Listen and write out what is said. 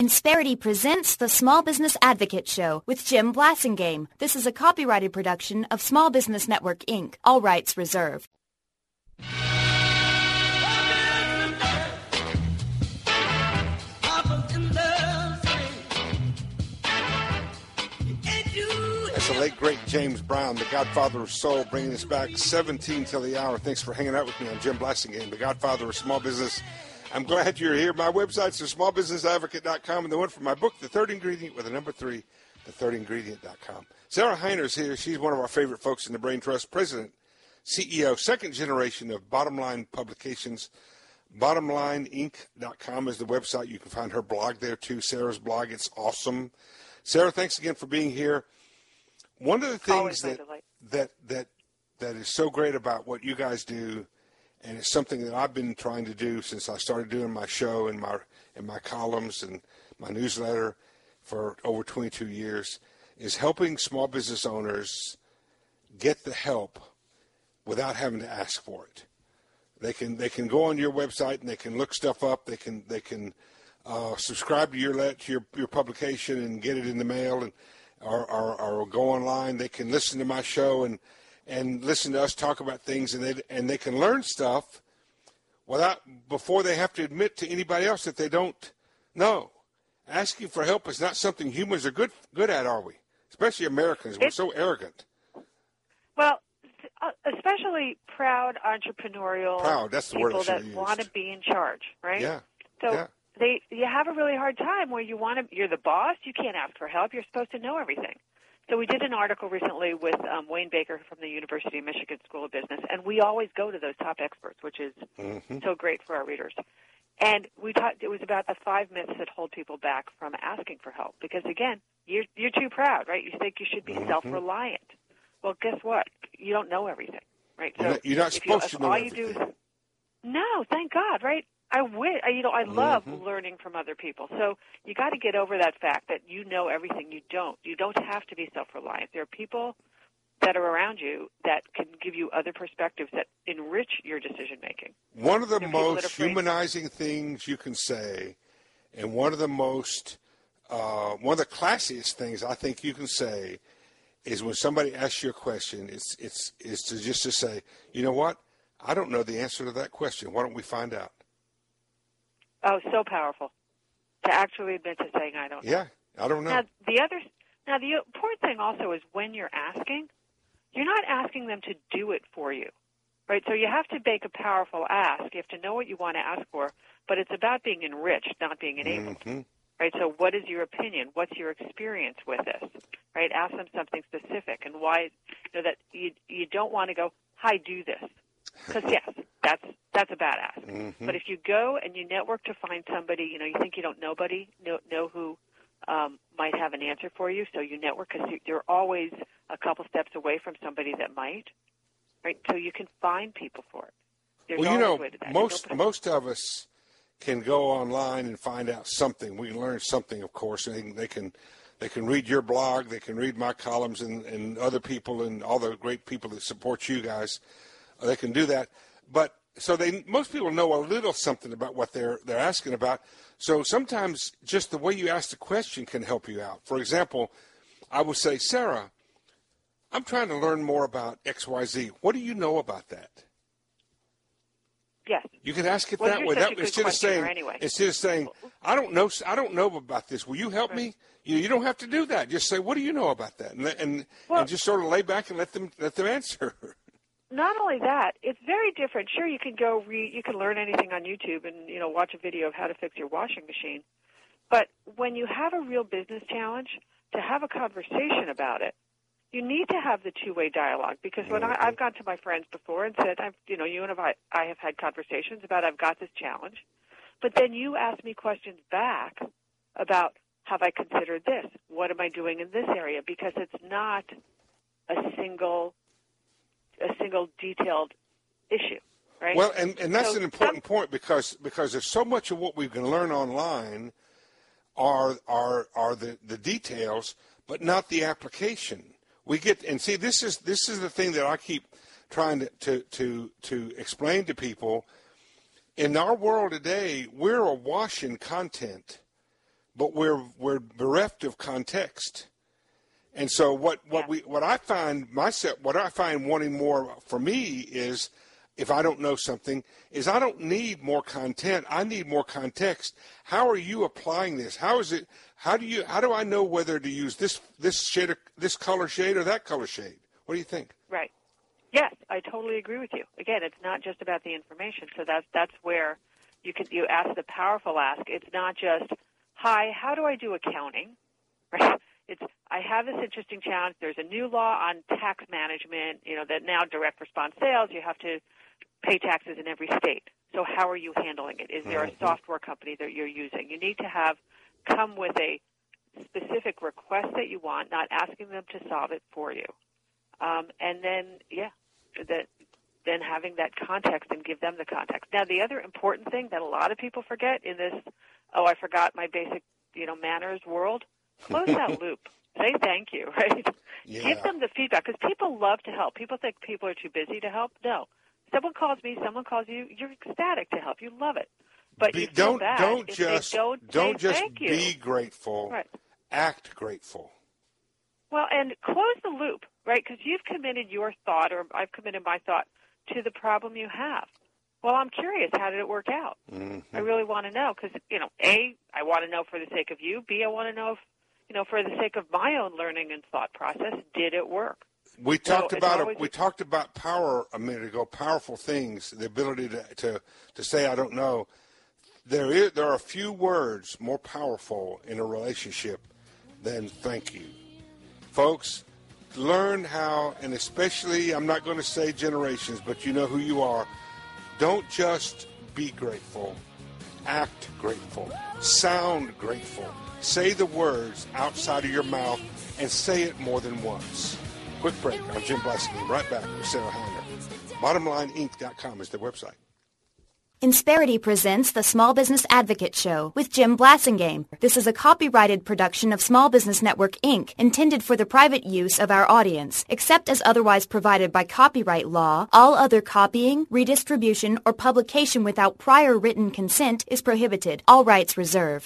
Insperity presents the Small Business Advocate Show with Jim Blasingame. This is a copyrighted production of Small Business Network, Inc. All rights reserved. That's the late, great James Brown, the Godfather of Soul, bringing us back 17 till the hour. Thanks for hanging out with me. I'm Jim Blasingame, the Godfather of Small Business. I'm glad you're here. My website's smallbusinessadvocate.com, and the one for my book, The Third Ingredient, with the number 3, thethirdingredient.com. Sarah Heiner's here. She's one of our favorite folks in the Brain Trust, president, CEO, second generation of Bottom Line Publications. BottomLineInc.com is the website. You can find her blog there, too, Sarah's blog. It's awesome. Sarah, thanks again for being here. One of the things that is so great about what you guys do, and it's something that I've been trying to do since I started doing my show and my columns and my newsletter for over 22 years, is helping small business owners get the help without having to ask for it. They can go on your website and they can look stuff up. They can subscribe to your publication and get it in the mail, and or go online. They can listen to my show and listen to us talk about things, and they can learn stuff before they have to admit to anybody else that they don't know. Asking for help is not something humans are good at, are we? Especially Americans. We're so arrogant. Well, especially proud entrepreneurial that's the people word that want to be in charge, right? Yeah. So yeah. You have a really hard time where you're the boss, you can't ask for help, you're supposed to know everything. So we did an article recently with Wayne Baker from the University of Michigan School of Business, and we always go to those top experts, which is so great for our readers. And we talked. It was about the 5 myths that hold people back from asking for help. Because again, you're too proud, right? You think you should be self-reliant. Well, guess what? You don't know everything, right? So you're not supposed to know everything. No, thank God, right? I love learning from other people. So you got to get over that fact that you know everything. You don't. You don't have to be self-reliant. There are people that are around you that can give you other perspectives that enrich your decision-making. One of the most humanizing things you can say, and one of the classiest things I think you can say, is when somebody asks you a question, is to say, you know what? I don't know the answer to that question. Why don't we find out? Oh, so powerful to actually admit to saying I don't know. Yeah, I don't know. Now the important thing also is when you're asking, you're not asking them to do it for you, right? So you have to make a powerful ask. You have to know what you want to ask for, but it's about being enriched, not being enabled, right? So what is your opinion? What's your experience with this, right? Ask them something specific and why, that you don't want to go, hi, do this. Because, yes, that's a bad ask. But if you go and you network to find somebody, you think you don't know who might have an answer for you, so you network because you're always a couple steps away from somebody that might, right? So you can find people for it. There's most of us can go online and find out something. We can learn something, of course. And they can read your blog. They can read my columns and other people and all the great people that support you guys. They can do that, but most people know a little something about what they're asking about. So sometimes just the way you ask the question can help you out. For example, I would say, Sarah, I'm trying to learn more about XYZ. What do you know about that? Yes. You can ask it that way. Instead of saying, I don't know about this. Will you help me? You don't have to do that. Just say, what do you know about that? And just sort of lay back and let them answer. Not only that, it's very different. Sure, you can go you can learn anything on YouTube and, watch a video of how to fix your washing machine. But when you have a real business challenge, to have a conversation about it, you need to have the two-way dialogue. Because when I've gone to my friends before and said, you and I have had conversations about I've got this challenge, but then you ask me questions back about have I considered this? What am I doing in this area? Because it's not a single detailed issue, right? Well, and that's an important point because there's so much of what we can learn online are the details, but not the application. We get and see this is the thing that I keep trying to explain to people. In our world today, we're awash in content, but we're bereft of context. And so what I find wanting more for me is, if I don't know something, is I don't need more content. I need more context. How are you applying this? How do I know whether to use this shade, this color shade, or that color shade? What do you think? Right. Yes, I totally agree with you. Again, it's not just about the information. So that's where you ask the powerful ask. It's not just, hi, how do I do accounting? Right? It's, I have this interesting challenge. There's a new law on tax management, that now direct response sales, you have to pay taxes in every state. So how are you handling it? Is there a software company that you're using? You need to come with a specific request that you want, not asking them to solve it for you. And then, then having that context and give them the context. Now, the other important thing that a lot of people forget in this, I forgot my basic, manners world, close that loop. Say thank you, right? Yeah. Give them the feedback, because people love to help. People think people are too busy to help. No. Someone calls me, someone calls you, you're ecstatic to help. You love it. But you feel bad don't just be grateful. Right. Act grateful. Well, and close the loop, right? Because you've committed your thought, or I've committed my thought, to the problem you have. Well, I'm curious, how did it work out? Mm-hmm. I really want to know, because, A, I want to know for the sake of you. B, I want to know if, for the sake of my own learning and thought process, did it work? We talked about power a minute ago, powerful things, the ability to say I don't know. There are a few words more powerful in a relationship than thank you. Folks, learn how, and especially, I'm not going to say generations, but you know who you are. Don't just be grateful. Act grateful. Sound grateful. Say the words outside of your mouth and say it more than once. Quick break. I'm Jim Blasingame. Right back with Sarah Hiner. BottomLineInc.com is their website. Insperity presents the Small Business Advocate Show with Jim Blasingame. This is a copyrighted production of Small Business Network, Inc., intended for the private use of our audience. Except as otherwise provided by copyright law, all other copying, redistribution, or publication without prior written consent is prohibited. All rights reserved.